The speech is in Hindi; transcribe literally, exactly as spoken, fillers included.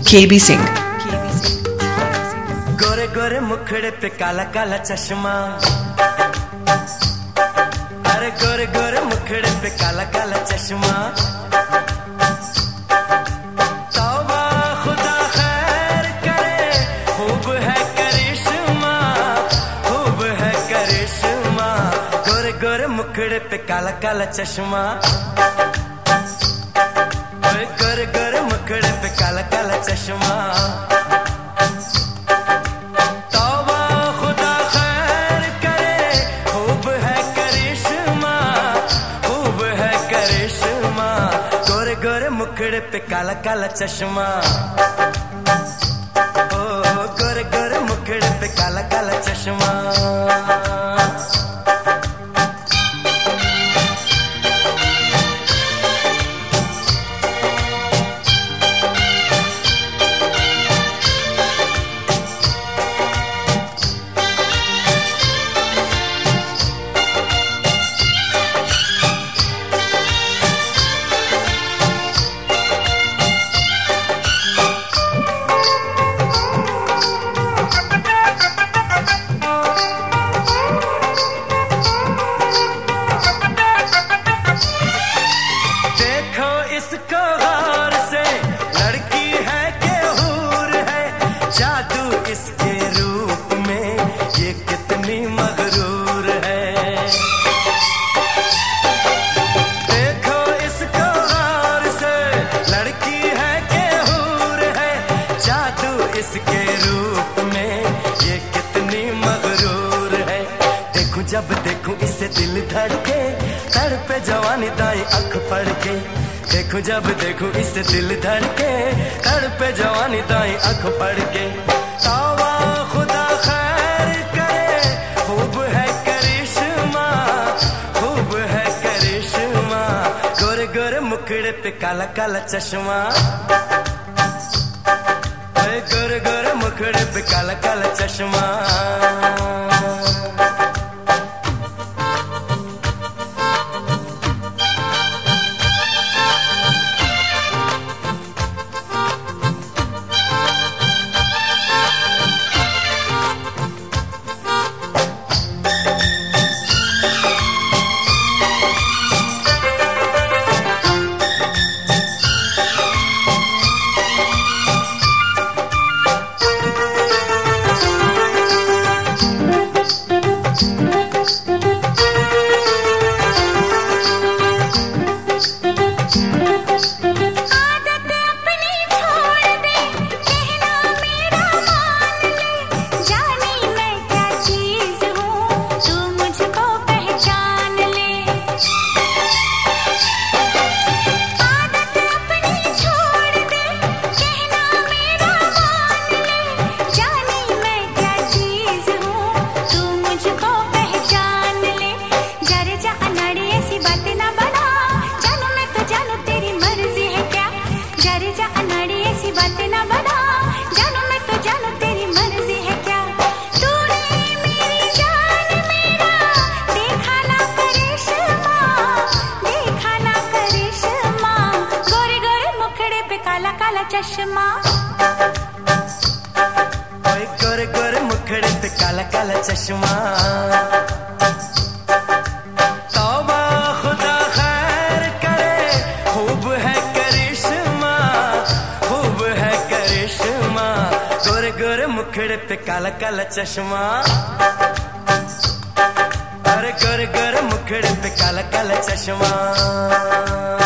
केबी सिंह। गोरे गोरे मुखड़े पे काला काला चश्मा, अरे गोरे गोरे मुखड़े पे काला काला चश्मा। तौबा खुदा खैर करे, खूब है करिश्मा, खूब है करिश्मा। गोरे गोरे मुखड़े पे काला काला चश्मा, गोरे गोरे मुखड़े पे काला काला चश्मा। तौबा खुदा खैर करे, खूब है करिश्मा, खूब है करिश्मा। गोरे गोरे मुखड़े पे काला काला चश्मा, ओ गोरे गोरे मुखड़े पे काला काला चश्मा। इसको गौर से, लड़की है कि हूर है, जादू इसके रूप में ये कितनी मगरूर है। देखो इसको गौर से, लड़की है कि हूर है, जादू इसके रूप में ये कितनी मगरूर है। देखूं जब देखूं इसे दिल धड़के, तड़पे जवानी दाई अख पड़ के। देखूं जब देखूं इसे दिल धड़के, तड़पे जवानी दाई अख पड़ के। तौबा खुदा खैर करे, खूब है करिश्मा, खूब है करिश्मा। गोरे गोरे मुखड़े पे काला काला चश्मा, गोरे गोरे मुखड़े पे काला काला चश्मा। चश्मा, गोरे गोरे मुखड़े पे काला काला चश्मा। तौबा खुदा खैर करे, खूब है करिश्मा, खूब है करिश्मा। गोरे गोरे मुखड़े पे काला काला चश्मा, अरे गोरे गोरे मुखड़े पे काला काला चश्मा।